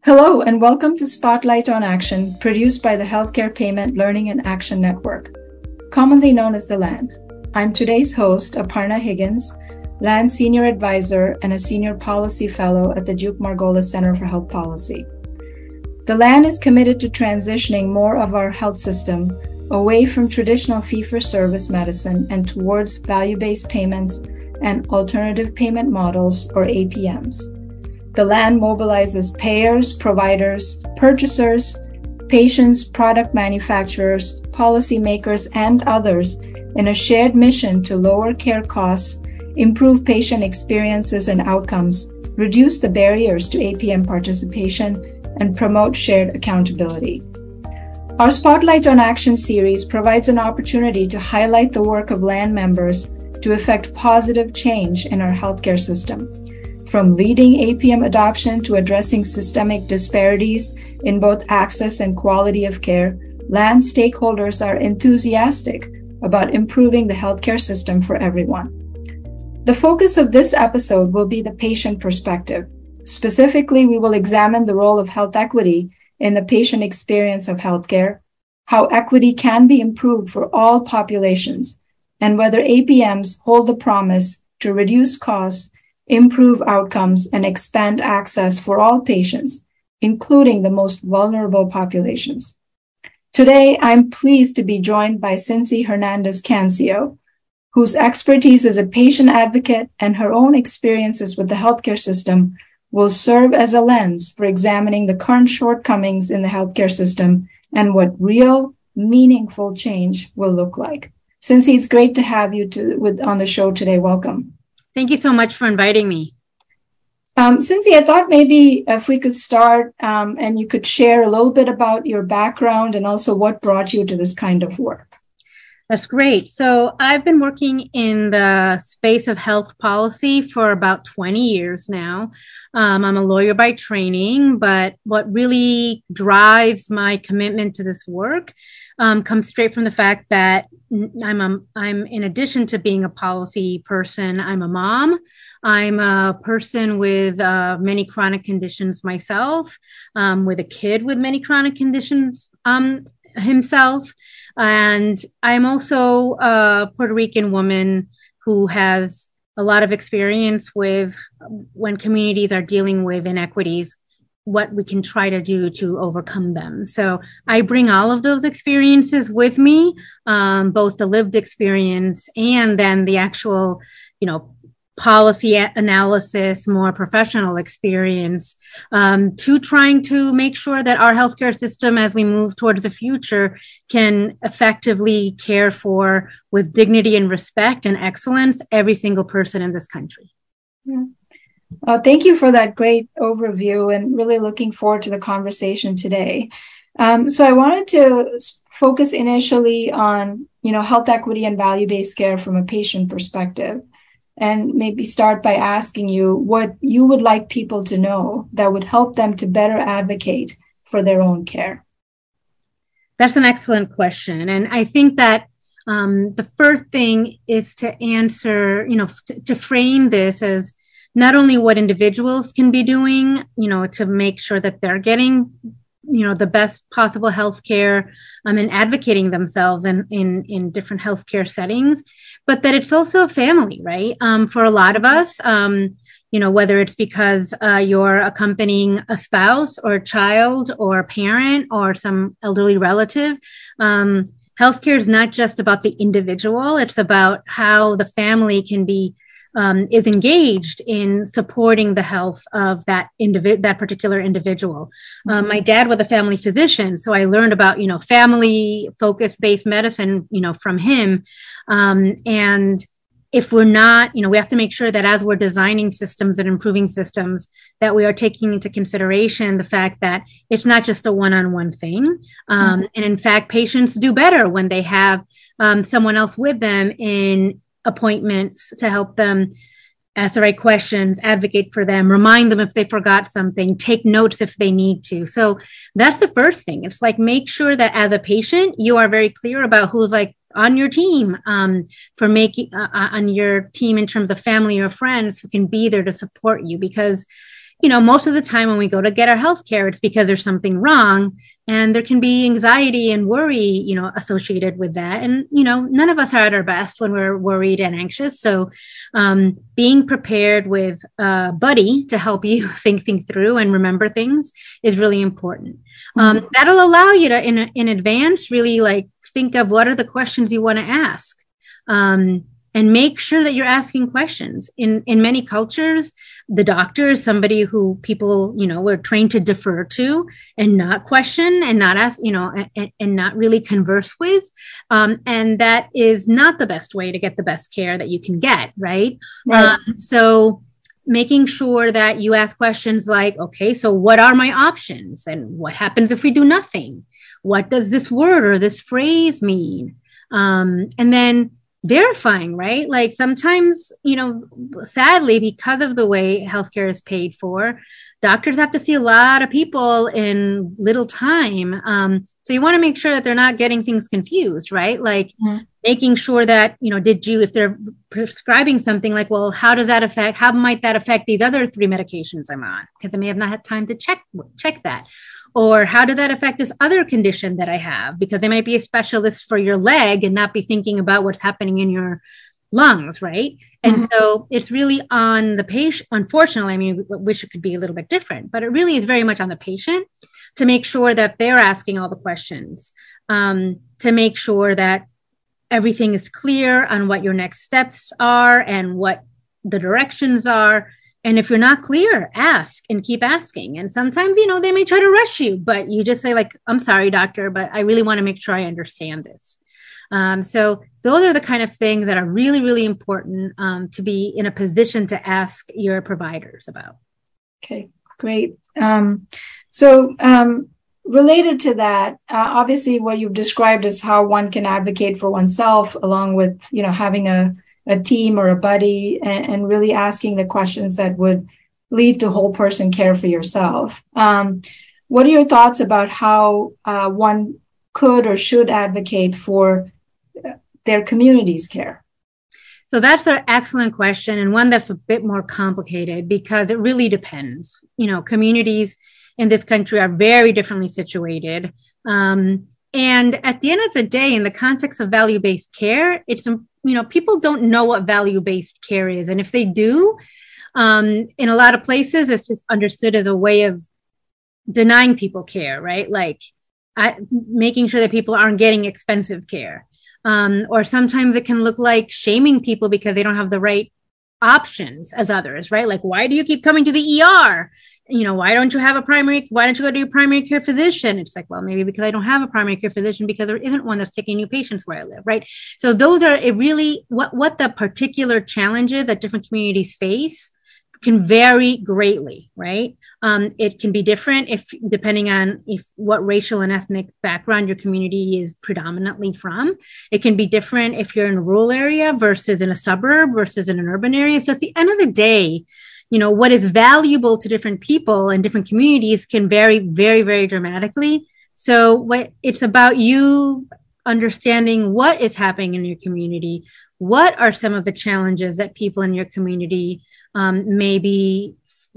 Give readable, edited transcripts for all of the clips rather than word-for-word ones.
Hello, and welcome to Spotlight on Action, produced by the Healthcare Payment Learning and Action Network, commonly known as the LAN. I'm today's host, Aparna Higgins, LAN Senior Advisor and a Senior Policy Fellow at the Duke Margolis Center for Health Policy. The LAN is committed to transitioning more of our health system away from traditional fee-for-service medicine and towards value-based payments and alternative payment models, or APMs. The LAN mobilizes payers, providers, purchasers, patients, product manufacturers, policymakers, and others in a shared mission to lower care costs, improve patient experiences and outcomes, reduce the barriers to APM participation, and promote shared accountability. Our Spotlight on Action series provides an opportunity to highlight the work of LAN members to effect positive change in our healthcare system. From leading APM adoption to addressing systemic disparities in both access and quality of care, LAN stakeholders are enthusiastic about improving the healthcare system for everyone. The focus of this episode will be the patient perspective. Specifically, we will examine the role of health equity in the patient experience of healthcare, how equity can be improved for all populations, and whether APMs hold the promise to reduce costs, improve outcomes, and expand access for all patients, including the most vulnerable populations. Today, I'm pleased to be joined by Cincy Hernandez-Cancio, whose expertise as a patient advocate and her own experiences with the healthcare system will serve as a lens for examining the current shortcomings in the healthcare system and what real, meaningful change will look like. Cincy, it's great to have you on the show today. Welcome. Thank you so much for inviting me. Cincy, I thought maybe if we could start and you could share a little bit about your background and also what brought you to this kind of work. That's great. So I've been working in the space of health policy for about 20 years now. I'm a lawyer by training, but what really drives my commitment to this work comes straight from the fact that I'm in addition to being a policy person, I'm a mom. I'm a person with many chronic conditions myself, with a kid with many chronic conditions himself. And I'm also a Puerto Rican woman who has a lot of experience with when communities are dealing with inequities, what we can try to do to overcome them. So I bring all of those experiences with me, both the lived experience and then the actual, policy analysis, more professional experience, to trying to make sure that our healthcare system, as we move towards the future, can effectively care for, with dignity and respect and excellence, every single person in this country. Yeah. Thank you for that great overview, and really looking forward to the conversation today. So I wanted to focus initially on, health equity and value-based care from a patient perspective, and maybe start by asking you what you would like people to know that would help them to better advocate for their own care. That's an excellent question. And I think that the first thing is to answer, to frame this as not only what individuals can be doing, to make sure that they're getting, the best possible healthcare and advocating themselves in different healthcare settings, but that it's also a family, right? For a lot of us, whether it's because you're accompanying a spouse or a child or a parent or some elderly relative, healthcare is not just about the individual. It's about how the family can be is engaged in supporting the health of that particular individual. My dad was a family physician, so I learned about, family focus-based medicine, from him. And if we're not, we have to make sure that as we're designing systems and improving systems, that we are taking into consideration the fact that it's not just a one-on-one thing. And in fact, patients do better when they have someone else with them in appointments to help them ask the right questions, advocate for them, remind them if they forgot something, take notes if they need to. So that's the first thing. It's like, make sure that as a patient, you are very clear about who's on your team, for making on your team in terms of family or friends who can be there to support you, because most of the time when we go to get our health care, it's because there's something wrong, and there can be anxiety and worry, associated with that. And, none of us are at our best when we're worried and anxious. So being prepared with a buddy to help you think through and remember things is really important. That'll allow you to, in advance, really like think of what are the questions you want to ask. And make sure that you're asking questions. In many cultures, the doctor is somebody who people, were trained to defer to and not question and not ask, and not really converse with. And that is not the best way to get the best care that you can get, right? So making sure that you ask questions like, okay, so what are my options? And what happens if we do nothing? What does this word or this phrase mean? And then verifying, right? Like sometimes, sadly, because of the way healthcare is paid for, doctors have to see a lot of people in little time. So you want to make sure that they're not getting things confused, right? Like making sure that, if they're prescribing something like, well, how might that affect these other 3 medications I'm on? Because I may have not had time to check that. Or how did that affect this other condition that I have? Because they might be a specialist for your leg and not be thinking about what's happening in your lungs, right? And so it's really on the patient. Unfortunately, I mean, I wish it could be a little bit different, but it really is very much on the patient to make sure that they're asking all the questions, to make sure that everything is clear on what your next steps are and what the directions are. And if you're not clear, ask and keep asking. And sometimes, they may try to rush you, but you just say like, I'm sorry, doctor, but I really want to make sure I understand this. So those are the kind of things that are really, really important to be in a position to ask your providers about. Okay, great. So related to that, obviously what you've described is how one can advocate for oneself along with, having a team or a buddy and really asking the questions that would lead to whole person care for yourself. What are your thoughts about how one could or should advocate for their community's care? So that's an excellent question, and one that's a bit more complicated because it really depends. Communities in this country are very differently situated. And at the end of the day, in the context of value-based care, it's people don't know what value-based care is. And if they do, in a lot of places, it's just understood as a way of denying people care, right? Like making sure that people aren't getting expensive care. Or sometimes it can look like shaming people because they don't have the right options as others, right? Like, why do you keep coming to the ER? Why don't you go to your primary care physician? It's like, well, maybe because I don't have a primary care physician because there isn't one that's taking new patients where I live, right? So those are what the particular challenges that different communities face can vary greatly, right? It can be different depending on what racial and ethnic background your community is predominantly from. It can be different if you're in a rural area versus in a suburb versus in an urban area. So at the end of the day, what is valuable to different people and different communities can vary very, very dramatically. So it's about you understanding what is happening in your community. What are some of the challenges that people in your community may be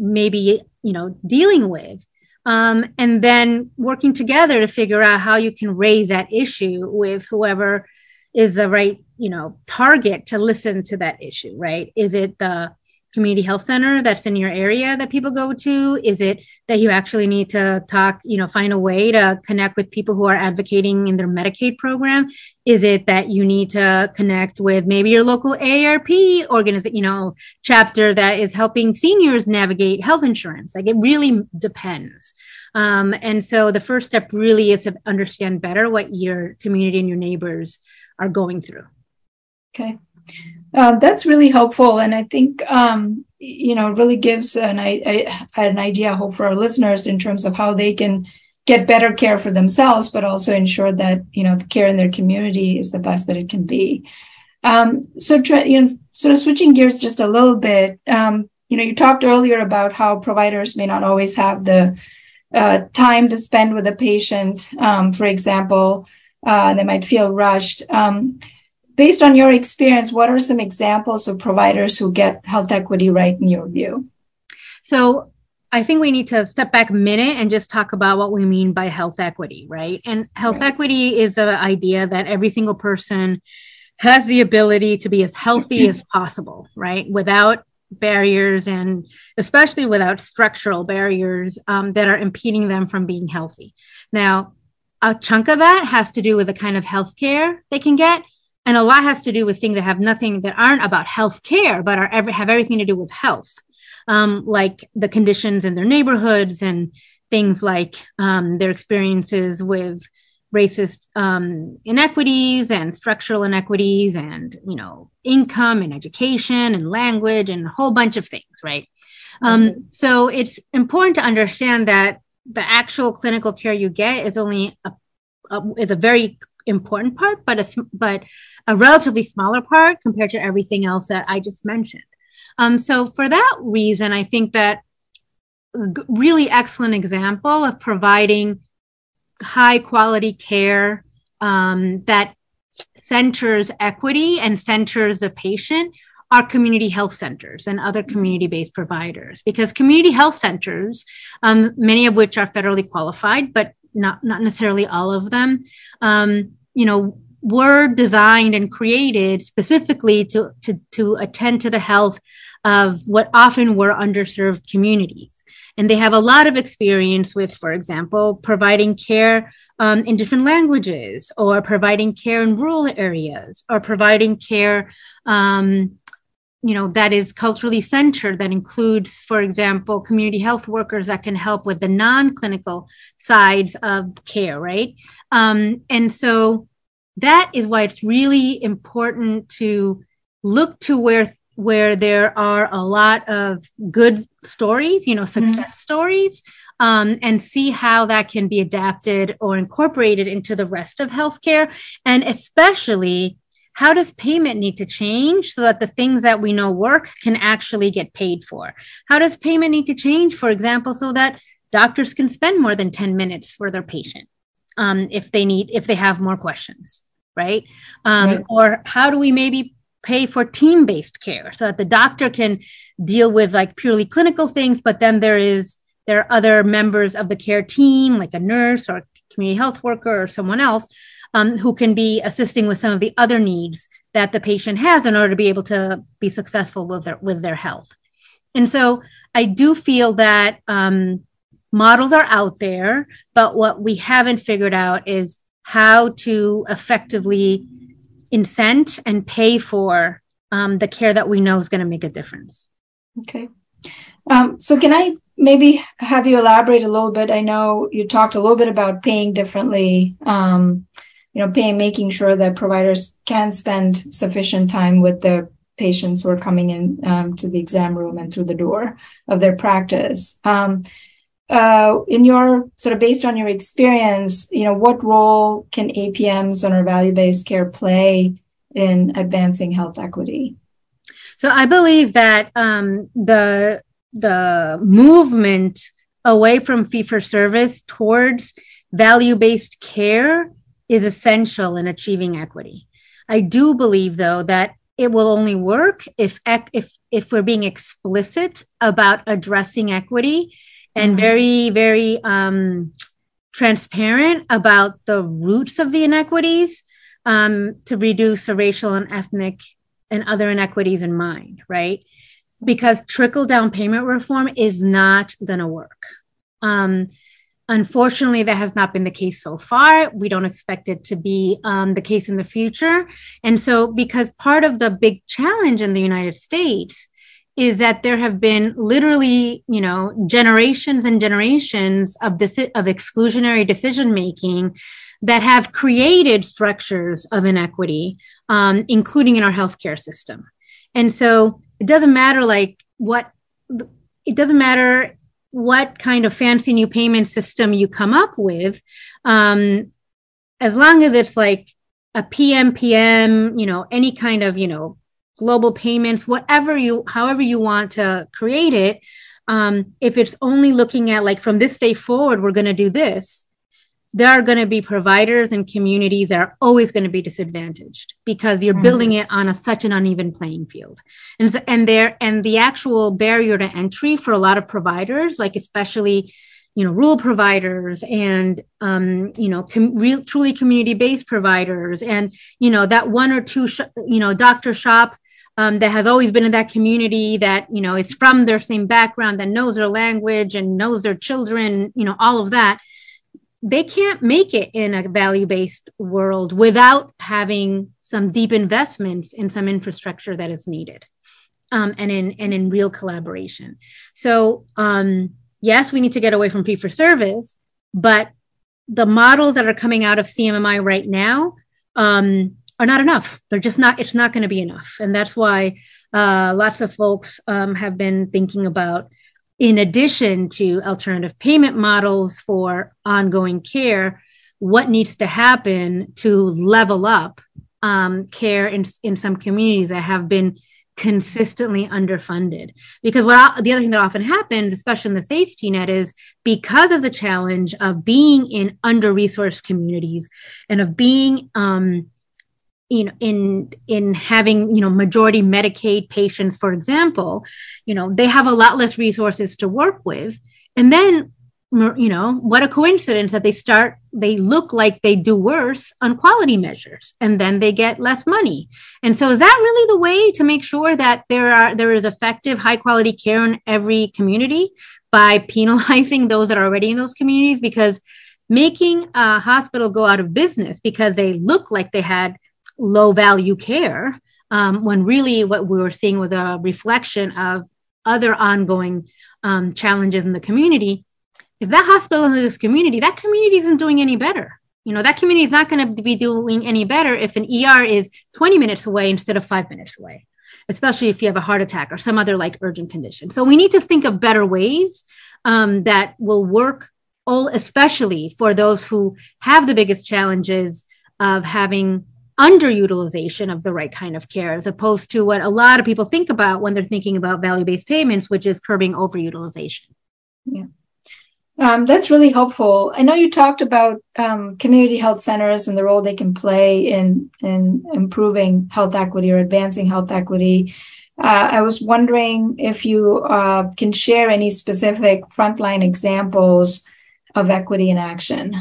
dealing with? And then working together to figure out how you can raise that issue with whoever is the right, target to listen to that issue, right? Is it the community health center that's in your area that people go to? Is it that you actually need to find a way to connect with people who are advocating in their Medicaid program? Is it that you need to connect with maybe your local AARP organization, chapter that is helping seniors navigate health insurance? Like, it really depends. And so the first step really is to understand better what your community and your neighbors are going through. Okay. That's really helpful. And I think, it really gives an idea, I hope, for our listeners in terms of how they can get better care for themselves, but also ensure that, the care in their community is the best that it can be. Sort of switching gears just a little bit, you talked earlier about how providers may not always have the time to spend with a patient, for example, they might feel rushed. Based on your experience, what are some examples of providers who get health equity right in your view? So I think we need to step back a minute and just talk about what we mean by health equity, right? And health equity is an idea that every single person has the ability to be as healthy as possible, right? Without barriers, and especially without structural barriers that are impeding them from being healthy. Now, a chunk of that has to do with the kind of healthcare they can get. And a lot has to do with things that aren't about healthcare, but have everything to do with health, like the conditions in their neighborhoods and things like their experiences with racist inequities and structural inequities and, income and education and language and a whole bunch of things, right? So it's important to understand that the actual clinical care you get is only is a very important part, but a relatively smaller part compared to everything else that I just mentioned. So for that reason, I think that a really excellent example of providing high quality care that centers equity and centers the patient are community health centers and other community-based providers, because community health centers, many of which are federally qualified, but not necessarily all of them, were designed and created specifically to attend to the health of what often were underserved communities. And they have a lot of experience with, for example, providing care in different languages, or providing care in rural areas, or providing care that is culturally centered, that includes, for example, community health workers that can help with the non-clinical sides of care, right? And so that is why it's really important to look to where there are a lot of good stories, success stories, and see how that can be adapted or incorporated into the rest of healthcare. And especially, how does payment need to change so that the things that we know work can actually get paid for? How does payment need to change, for example, so that doctors can spend more than 10 minutes for their patient if they have more questions, right? Or how do we maybe pay for team-based care so that the doctor can deal with like purely clinical things, but then there are other members of the care team, like a nurse or a community health worker or someone else, who can be assisting with some of the other needs that the patient has in order to be able to be successful with their health. And so I do feel that models are out there, but what we haven't figured out is how to effectively incent and pay for the care that we know is going to make a difference. Okay. So can I maybe have you elaborate a little bit? I know you talked a little bit about paying differently, making sure that providers can spend sufficient time with the patients who are coming in to the exam room and through the door of their practice. In your sort of based on your experience, what role can APMs or value-based care play in advancing health equity? So I believe that the movement away from fee-for-service towards value-based care is essential in achieving equity. I do believe, though, that it will only work if we're being explicit about addressing equity and very, very transparent about the roots of the inequities to reduce the racial and ethnic and other inequities in mind, right? Because trickle-down payment reform is not going to work. Unfortunately, that has not been the case so far. We don't expect it to be the case in the future. And so, because part of the big challenge in the United States is that there have been literally, generations and generations of exclusionary decision-making that have created structures of inequity, including in our healthcare system. And so it doesn't matter what kind of fancy new payment system you come up with, as long as it's like a PMPM, any kind of, global payments, however you want to create it. If it's only looking at like from this day forward, we're going to do this, there are going to be providers and communities that are always going to be disadvantaged because you're building it on such an uneven playing field. And the actual barrier to entry for a lot of providers, like especially, rural providers and, truly community-based providers and, that one or two, doctor shop that has always been in that community that, is from their same background, that knows their language and knows their children, all of that. They can't make it in a value-based world without having some deep investments in some infrastructure that is needed, and in real collaboration. So yes, we need to get away from fee-for-service, but the models that are coming out of CMMI right now are not enough. They're just not. It's not going to be enough, and that's why lots of folks have been thinking about, in addition to alternative payment models for ongoing care, what needs to happen to level up care in some communities that have been consistently underfunded. Because the other thing that often happens, especially in the safety net, is because of the challenge of being in under-resourced communities and of being in having, majority Medicaid patients, for example, they have a lot less resources to work with. And then, what a coincidence that they look like they do worse on quality measures, and then they get less money. And so is that really the way to make sure that there is effective, high quality care in every community, by penalizing those that are already in those communities? Because making a hospital go out of business because they look like they had low value care, when really what we were seeing was a reflection of other ongoing challenges in the community. If that hospital in this community, that community isn't doing any better. That community is not going to be doing any better if an ER is 20 minutes away instead of 5 minutes away, especially if you have a heart attack or some other condition. So we need to think of better ways that will work, especially for those who have the biggest challenges of having underutilization of the right kind of care, as opposed to what a lot of people think about when they're thinking about value-based payments, which is curbing overutilization. Yeah. That's really helpful. I know you talked about community health centers and the role they can play in improving health equity or advancing health equity. I was wondering if you can share any specific frontline examples of equity in action.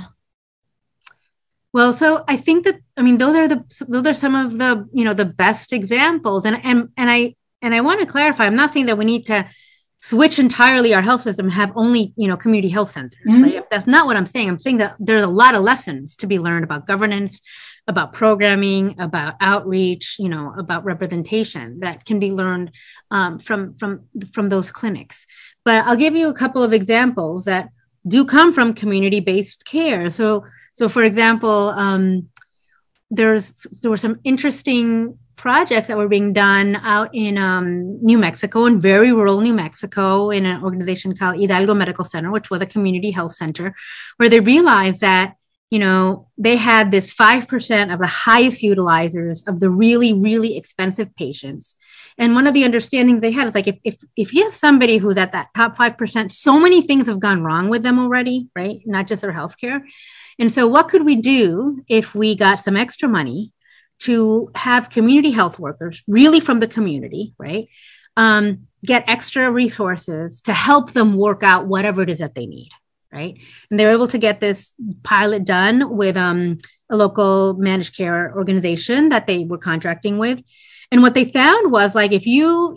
Well, so I think that, those are some of the, the best examples. And I want to clarify, I'm not saying that we need to switch entirely our health system, have only, community health centers, right? That's not what I'm saying. I'm saying that there's a lot of lessons to be learned about governance, about programming, about outreach, about representation that can be learned from those clinics. But I'll give you a couple of examples that do come from community-based care. So for example, there were some interesting projects that were being done out in New Mexico, in very rural New Mexico, in an organization called Hidalgo Medical Center, which was a community health center, where they realized that, they had this 5% of the highest utilizers of the really, really expensive patients. And one of the understandings they had is if you have somebody who's at that top 5%, so many things have gone wrong with them already, right? Not just their healthcare. And so what could we do if we got some extra money to have community health workers, really from the community, right, get extra resources to help them work out whatever it is that they need, right? And they were able to get this pilot done with a local managed care organization that they were contracting with. And what they found was if you,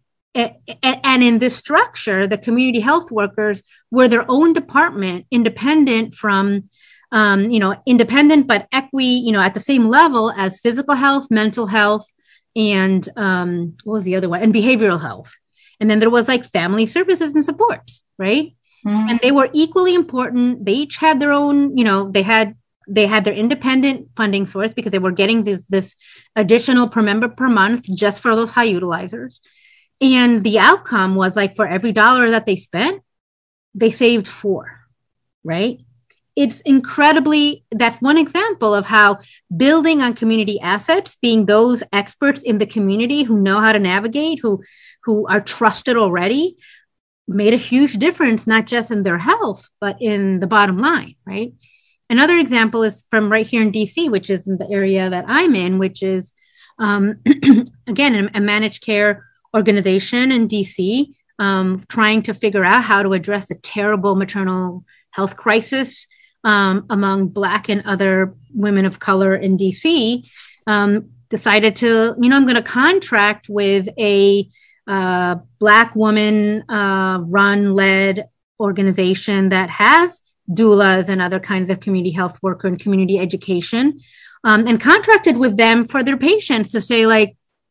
and in this structure, the community health workers were their own department, independent from independent, but at the same level as physical health, mental health, and what was the other one? And behavioral health. And then there was family services and supports, right? Mm-hmm. And they were equally important. They each had their own, they had their independent funding source because they were getting this additional per member per month just for those high utilizers. And the outcome was for every dollar that they spent, they saved $4, right? It's that's one example of how building on community assets, being those experts in the community who know how to navigate, who are trusted already, made a huge difference, not just in their health, but in the bottom line, right? Another example is from right here in DC, which is in the area that I'm in, which is, again, a managed care organization in DC, trying to figure out how to address the terrible maternal health crisis among Black and other women of color in DC, decided to, I'm going to contract with a Black woman led organization that has doulas and other kinds of community health worker and community education, and contracted with them for their patients to say, like,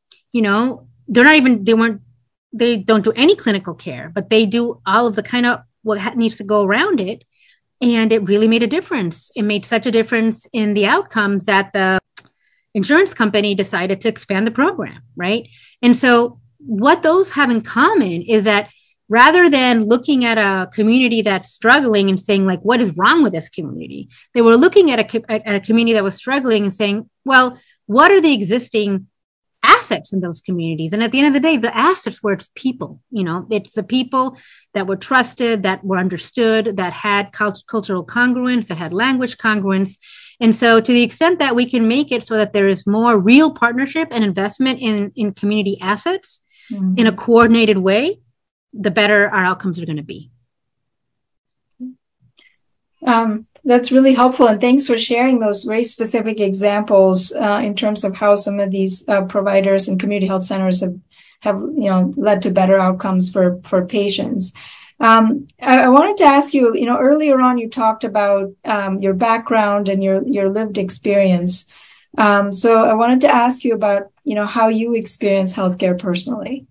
they don't do any clinical care, but they do all of the kind of what needs to go around it. And it really made a difference. It made such a difference in the outcomes that the insurance company decided to expand the program, right? And so what those have in common is that rather than looking at a community that's struggling and saying, like, what is wrong with this community? They were looking at a community that was struggling and saying, well, what are the existing assets in those communities? And at the end of the day, the assets were its people. It's the people that were trusted, that were understood, that had cultural congruence, that had language congruence. And so to the extent that we can make it so that there is more real partnership and investment in community assets in a coordinated way, the better our outcomes are going to be. That's really helpful. And thanks for sharing those very specific examples in terms of how some of these providers and community health centers have led to better outcomes for patients. I wanted to ask you, earlier on, you talked about your background and your lived experience. So I wanted to ask you about, how you experience healthcare personally.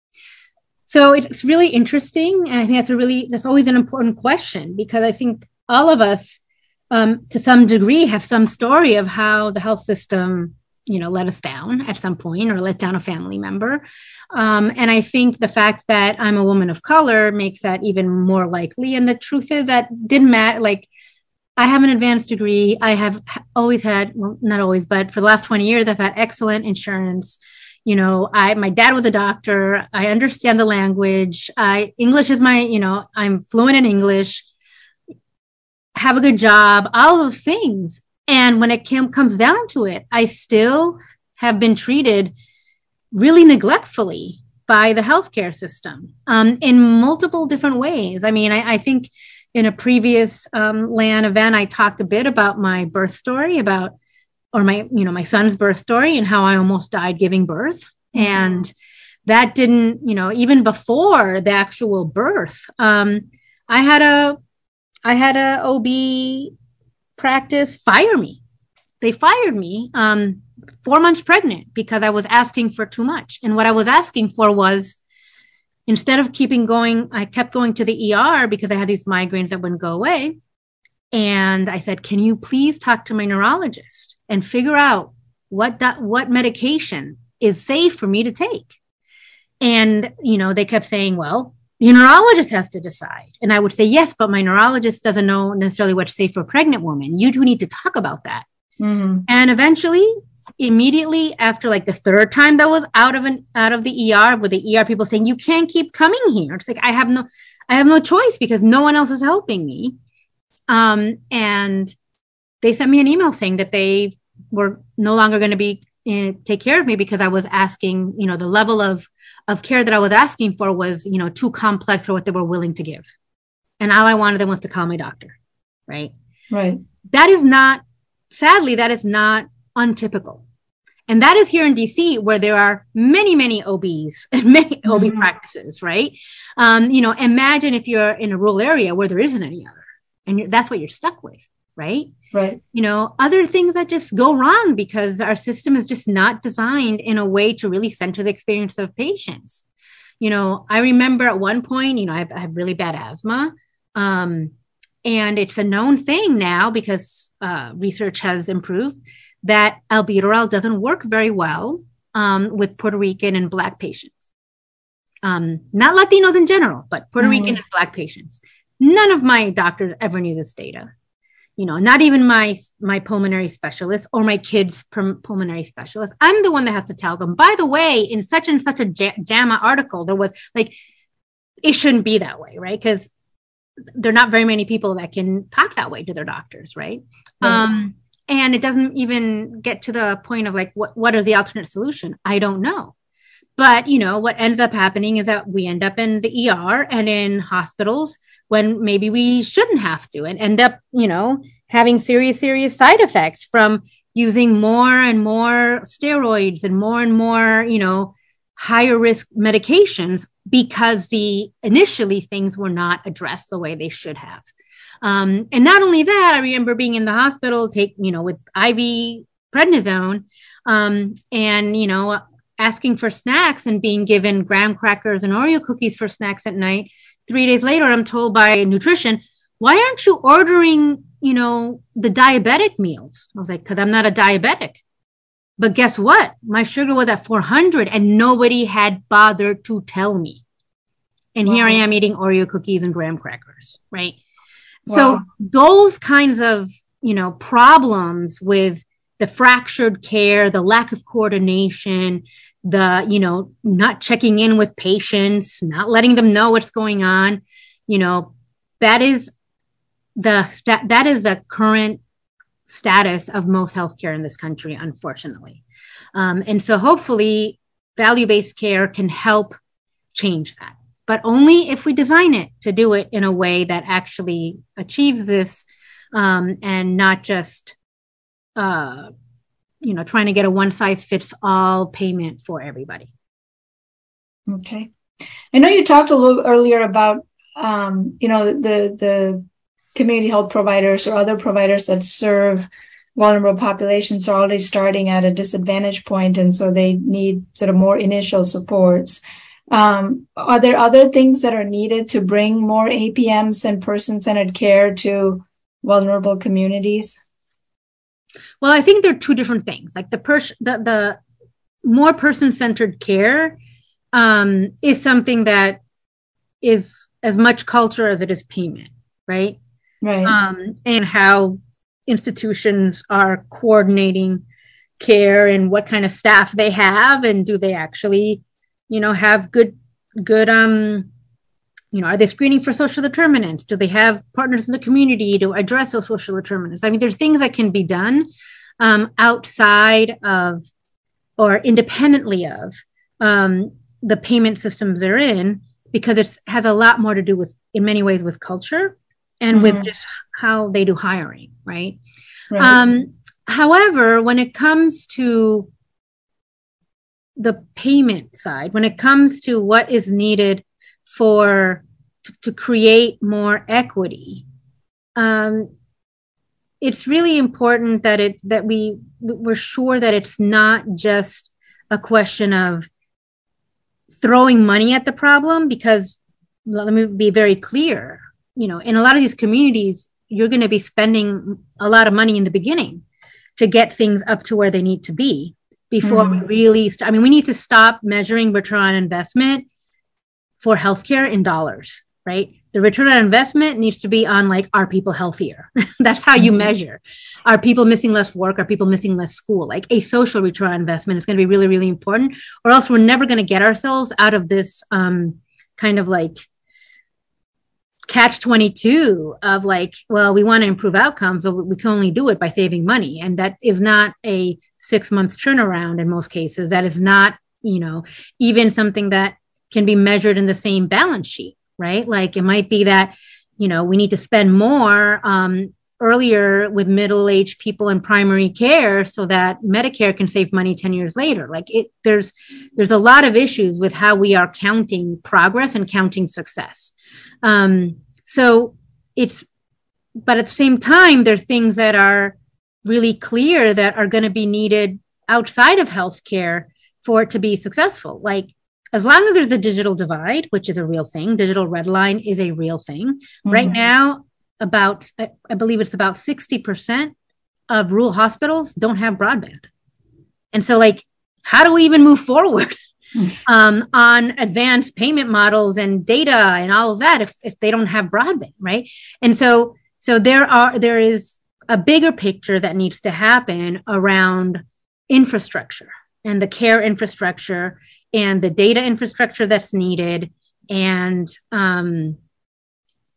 So it's really interesting. And I think that's always an important question, because I think all of us, to some degree, have some story of how the health system, let us down at some point or let down a family member. And I think the fact that I'm a woman of color makes that even more likely. And the truth is that didn't matter. Like, I have an advanced degree. I have always had, well, not always, but for the last 20 years, I've had excellent insurance. My dad was a doctor. I understand the language. English is I'm fluent in English, have a good job, all those things. And when it comes down to it, I still have been treated really neglectfully by the healthcare system in multiple different ways. I mean, I think in a previous LAN event, I talked a bit about my birth story, my son's birth story, and how I almost died giving birth. And that didn't, even before the actual birth, I had a OB practice fire me. They fired me 4 months pregnant because I was asking for too much. And what I was asking for was, instead of keeping going, I kept going to the ER because I had these migraines that wouldn't go away. And I said, can you please talk to my neurologist and figure out what medication is safe for me to take? And, they kept saying, well, the neurologist has to decide. And I would say, yes, but my neurologist doesn't know necessarily what's safe for a pregnant woman. You do need to talk about that. Mm-hmm. And eventually, immediately after like the third time that was out of the ER, with the ER people saying, you can't keep coming here. It's like, I have no choice because no one else is helping me. And they sent me an email saying that they were no longer going to take care of me because I was asking, the level of care that I was asking for was, too complex for what they were willing to give. And all I wanted them was to call my doctor. Right. Right. Sadly, that is not untypical. And that is here in DC, where there are many, many OBs and many OB practices. Right. Imagine if you're in a rural area where there isn't any other, and that's what you're stuck with. Right. Right. Other things that just go wrong because our system is just not designed in a way to really center the experience of patients. I remember at one point, I have really bad asthma. And it's a known thing now because research has improved that albuterol doesn't work very well with Puerto Rican and Black patients. Not Latinos in general, but Puerto Rican and Black patients. None of my doctors ever knew this data. Not even my pulmonary specialist or my kids' pulmonary specialist. I'm the one that has to tell them, by the way, in such and such a JAMA article, there was like, it shouldn't be that way, right? Because there are not very many people that can talk that way to their doctors, right? And it doesn't even get to the point of like, what is the alternate solution? I don't know. But, what ends up happening is that we end up in the ER and in hospitals when maybe we shouldn't have to, and end up, having serious side effects from using more and more steroids and more, higher risk medications because initially things were not addressed the way they should have. And not only that, I remember being in the hospital, with IV prednisone, and, asking for snacks and being given graham crackers and Oreo cookies for snacks at night. 3 days later, I'm told by nutrition, why aren't you ordering, the diabetic meals? I was like, because I'm not a diabetic. But guess what? My sugar was at 400 and nobody had bothered to tell me. And Here I am eating Oreo cookies and graham crackers, right? Wow. So those kinds of, problems with the fractured care, the lack of coordination, the, not checking in with patients, not letting them know what's going on, that is the current status of most healthcare in this country, unfortunately. And so hopefully value-based care can help change that, but only if we design it to do it in a way that actually achieves this, and not just, trying to get a one-size-fits-all payment for everybody. Okay. I know you talked a little earlier about, the community health providers or other providers that serve vulnerable populations are already starting at a disadvantage point, and so they need sort of more initial supports. Are there other things that are needed to bring more APMs and person-centered care to vulnerable communities? Well, I think there are two different things. Like the more person-centered care is something that is as much culture as it is payment, right? Right. And how institutions are coordinating care and what kind of staff they have, and do they actually, have good, are they screening for social determinants? Do they have partners in the community to address those social determinants? I mean, there's things that can be done outside of or independently of the payment systems they're in, because it has a lot more to do with, in many ways, with culture and with just how they do hiring, right? However, when it comes to the payment side, when it comes to what is needed to create more equity, it's really important that we're sure that it's not just a question of throwing money at the problem, because let me be very clear, in a lot of these communities, you're going to be spending a lot of money in the beginning to get things up to where they need to be before we really we need to stop measuring return on investment for healthcare in dollars, right? The return on investment needs to be on like, are people healthier? That's how you measure. Are people missing less work? Are people missing less school? Like a social return on investment is going to be really, really important, or else we're never going to get ourselves out of this kind of like catch-22 of like, well, we want to improve outcomes, but we can only do it by saving money. And that is not a 6-month turnaround in most cases. That is not, even something that can be measured in the same balance sheet, right? Like it might be that, we need to spend more earlier with middle-aged people in primary care so that Medicare can save money 10 years later. Like there's a lot of issues with how we are counting progress and counting success. But at the same time, there are things that are really clear that are going to be needed outside of healthcare for it to be successful. Like, as long as there's a digital divide, which is a real thing, digital red line is a real thing. Right now, I believe it's about 60% of rural hospitals don't have broadband. And so like, how do we even move forward on advanced payment models and data and all of that if they don't have broadband, right? And so there is a bigger picture that needs to happen around infrastructure and the care infrastructure and the data infrastructure that's needed, and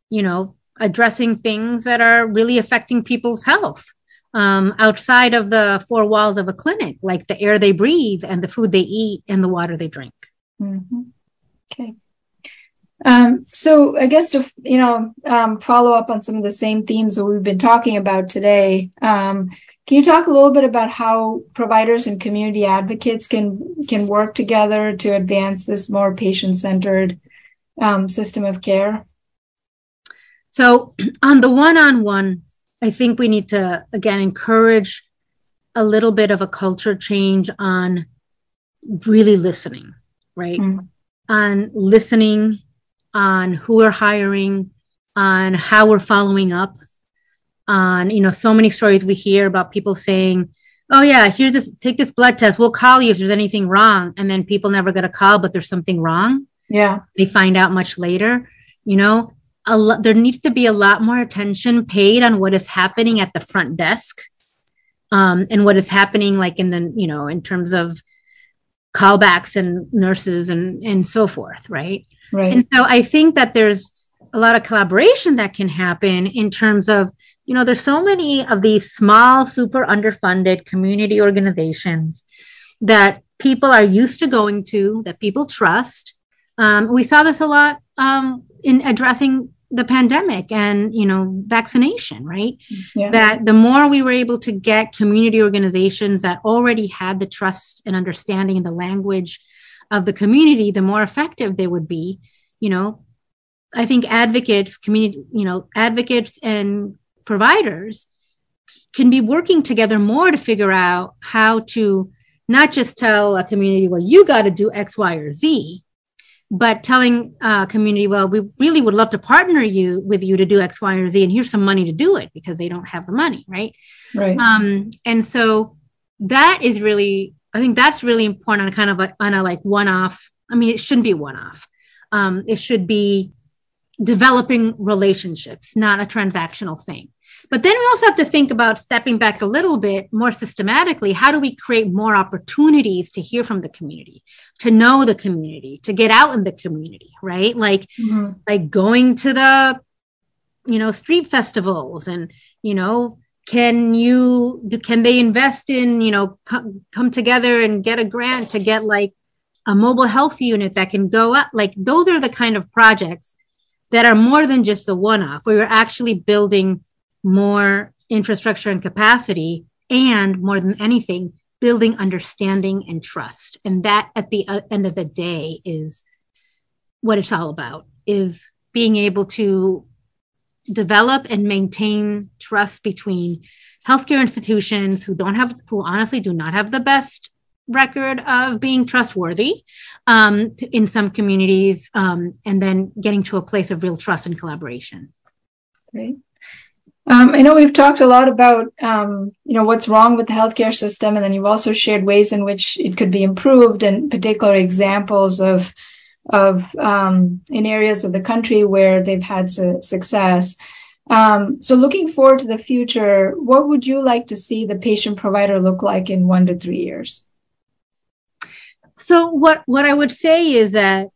addressing things that are really affecting people's health outside of the four walls of a clinic, like the air they breathe and the food they eat and the water they drink. Mm-hmm. Okay. So I guess to, follow up on some of the same themes that we've been talking about today, can you talk a little bit about how providers and community advocates can work together to advance this more patient-centered system of care? So on the one-on-one, I think we need to, again, encourage a little bit of a culture change on really listening, right? On listening, on who we're hiring, on how we're following up, on, so many stories we hear about people saying, oh yeah, take this blood test. We'll call you if there's anything wrong. And then people never get a call, but there's something wrong. Yeah. They find out much later, there needs to be a lot more attention paid on what is happening at the front desk, and what is happening like in terms of callbacks and nurses and so forth. Right. Right. And so I think that there's a lot of collaboration that can happen in terms of, there's so many of these small, super underfunded community organizations that people are used to going to, that people trust. We saw this a lot in addressing the pandemic and, vaccination, right? Yeah. That the more we were able to get community organizations that already had the trust and understanding in the language of the community, the more effective they would be. I think advocates and providers can be working together more to figure out how to not just tell a community, well, you got to do X, Y, or Z, but telling a community, well, we really would love to partner with you to do X, Y, or Z, and here's some money to do it because they don't have the money, right? Right. And so that is really, I think that's really important on kind of on a like one-off. I mean, it shouldn't be one-off. It should be developing relationships, not a transactional thing. But then we also have to think about stepping back a little bit more systematically. How do we create more opportunities to hear from the community, to know the community, to get out in the community, right? Like going to the, street festivals and, can they invest in, come together and get a grant to get like a mobile health unit that can go up? Like those are the kind of projects that are more than just a one-off, where you're actually building more infrastructure and capacity, and more than anything, building understanding and trust. And that at the end of the day is what it's all about, is being able to develop and maintain trust between healthcare institutions who honestly do not have the best record of being trustworthy in some communities, and then getting to a place of real trust and collaboration. Great. I know we've talked a lot about, what's wrong with the healthcare system, and then you've also shared ways in which it could be improved and particular examples of in areas of the country where they've had success. So looking forward to the future, what would you like to see the patient-provider look like in 1 to 3 years? So what I would say is that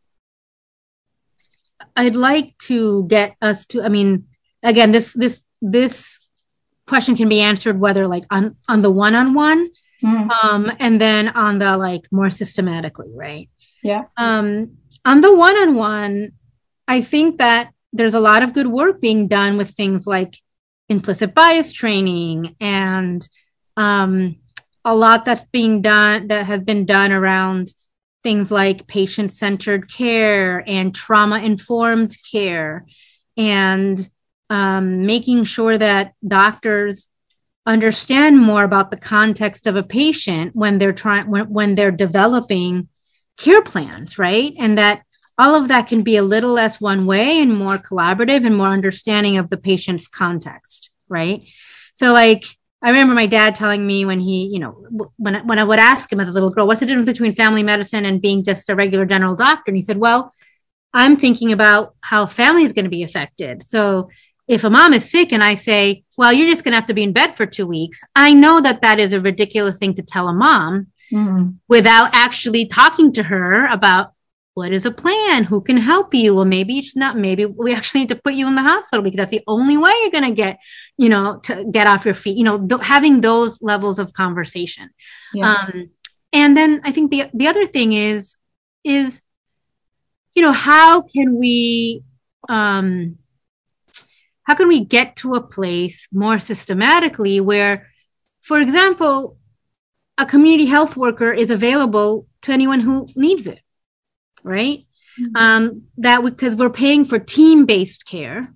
I'd like to get us to, again, this question can be answered whether like on the one-on-one, and then on the like more systematically, right? Yeah. On the one-on-one, I think that there's a lot of good work being done with things like implicit bias training and a lot that has been done around things like patient-centered care and trauma-informed care, and making sure that doctors understand more about the context of a patient when they're developing care plans, right? And that all of that can be a little less one way and more collaborative and more understanding of the patient's context, right? So like, I remember my dad telling me when he, when I would ask him as a little girl, what's the difference between family medicine and being just a regular general doctor? And he said, well, I'm thinking about how family is going to be affected. So if a mom is sick and I say, well, you're just going to have to be in bed for 2 weeks, I know that is a ridiculous thing to tell a mom without actually talking to her about, what is a plan? Who can help you? Well, maybe it's not, maybe we actually need to put you in the hospital because that's the only way you're going to get, to get off your feet, having those levels of conversation. Yeah. And then I think the other thing is, how can we get to a place more systematically where, for example, a community health worker is available to anyone who needs it, right? Mm-hmm. Because we're paying for team-based care,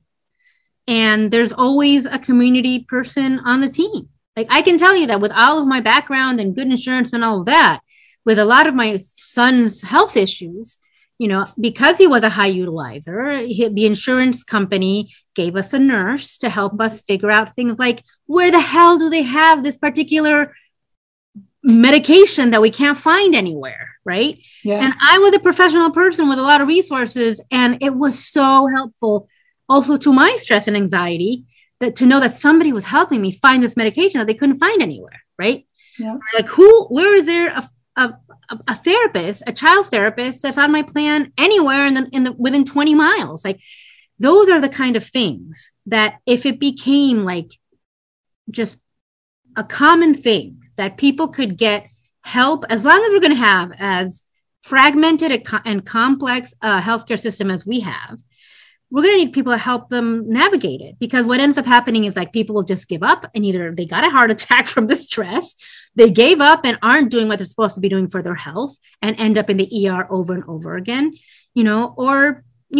and there's always a community person on the team. Like, I can tell you that with all of my background and good insurance and all of that, with a lot of my son's health issues, because he was a high utilizer, the insurance company gave us a nurse to help us figure out things like, where the hell do they have this particular medication that we can't find anywhere, right? Yeah. And I was a professional person with a lot of resources, and it was so helpful also to my stress and anxiety to know that somebody was helping me find this medication that they couldn't find anywhere, right? Yeah. Like, where is there a therapist, a child therapist that's on my plan anywhere within 20 miles? Like, those are the kind of things that if it became like just a common thing that people could get help, as long as we're going to have as fragmented and complex healthcare system as we have, we're going to need people to help them navigate it. Because what ends up happening is, like, people will just give up, and either they got a heart attack from the stress, they gave up and aren't doing what they're supposed to be doing for their health and end up in the ER over and over again, or,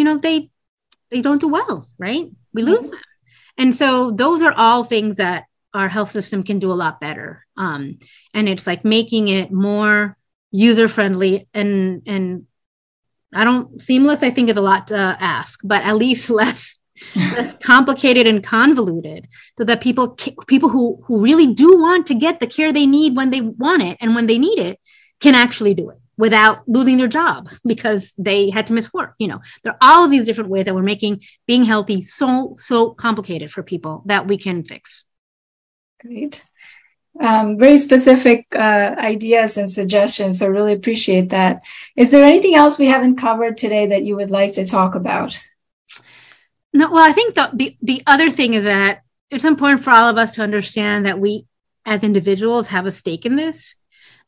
they don't do well, right? We lose them. And so those are all things that our health system can do a lot better. And it's like making it more user-friendly and seamless, I think, is a lot to ask, but at least less complicated and convoluted, so that people who really do want to get the care they need when they want it and when they need it can actually do it without losing their job because they had to miss work. There are all of these different ways that we're making being healthy so complicated for people that we can fix. Great. Very specific ideas and suggestions. So really appreciate that. Is there anything else we haven't covered today that you would like to talk about? No, well, I think the other thing is that it's important for all of us to understand that we as individuals have a stake in this,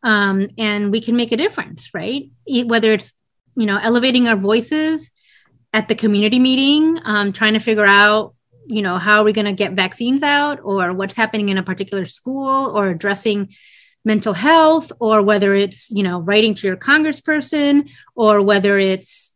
and we can make a difference, right? Whether it's, elevating our voices at the community meeting, trying to figure out, how are we going to get vaccines out, or what's happening in a particular school, or addressing mental health, or whether it's, writing to your congressperson, or whether it's,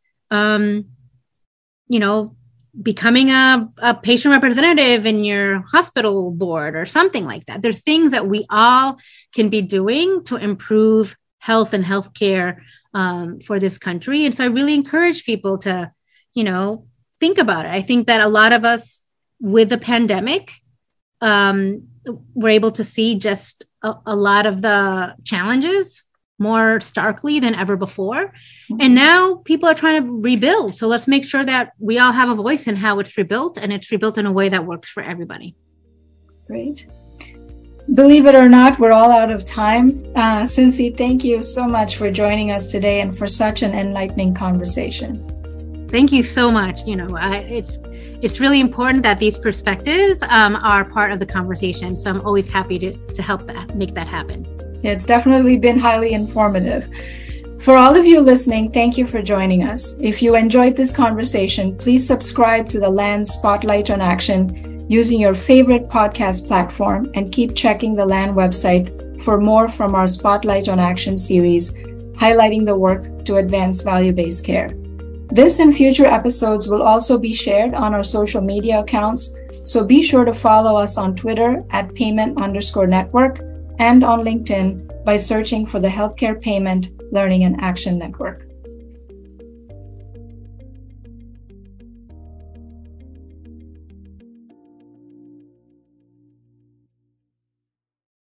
becoming a patient representative in your hospital board or something like that. There's things that we all can be doing to improve health and healthcare for this country. And so I really encourage people to, think about it. I think that a lot of us with the pandemic, we're able to see just a lot of the challenges more starkly than ever before. Mm-hmm. And now people are trying to rebuild. So let's make sure that we all have a voice in how it's rebuilt, and it's rebuilt in a way that works for everybody. Great. Believe it or not, we're all out of time. Cincy, thank you so much for joining us today and for such an enlightening conversation. Thank you so much. It's really important that these perspectives are part of the conversation. So I'm always happy to help make that happen. It's definitely been highly informative. For all of you listening, thank you for joining us. If you enjoyed this conversation, please subscribe to the LAN Spotlight on Action using your favorite podcast platform, and keep checking the LAN website for more from our Spotlight on Action series, highlighting the work to advance value-based care. This and future episodes will also be shared on our social media accounts, so be sure to follow us on Twitter at payment_network and on LinkedIn by searching for the Healthcare Payment Learning and Action Network.